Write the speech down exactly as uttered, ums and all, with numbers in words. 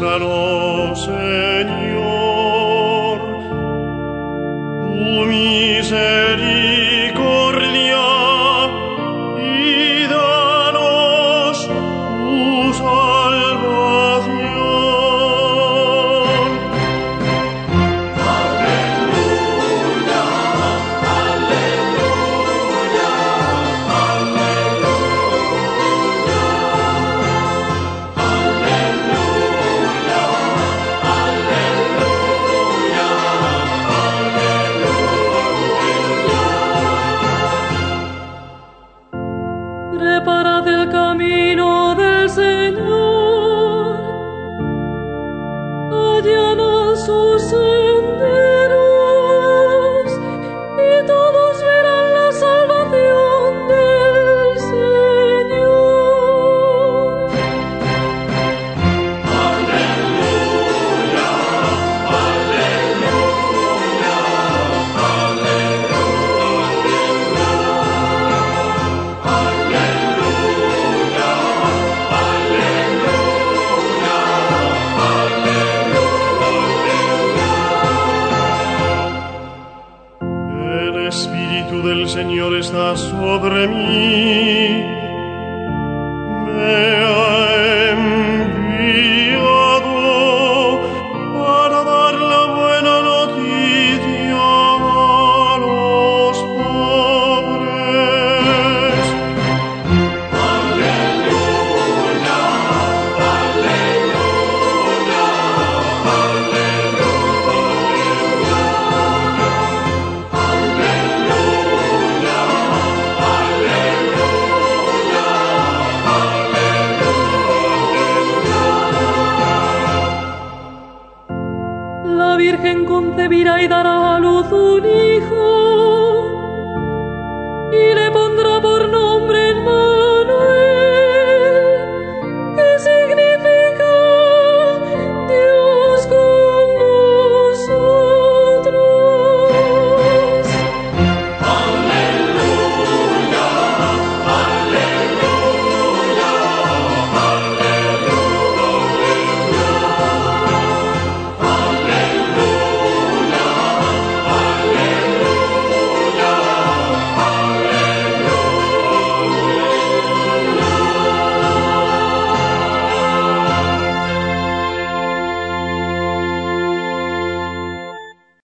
muéstranos, Señor, tu misericordia y danos tu salvación. Aleluya, aleluya, Preparad el camino del Señor, allanad sus senderos, y todos verán la salvación del Señor. aleluya, aleluya, El Espíritu del Señor está sobre mí, me ha enviado para dar la buena noticia a los pobres. aleluya, La Virgen concebirá y dará a luz un hijo,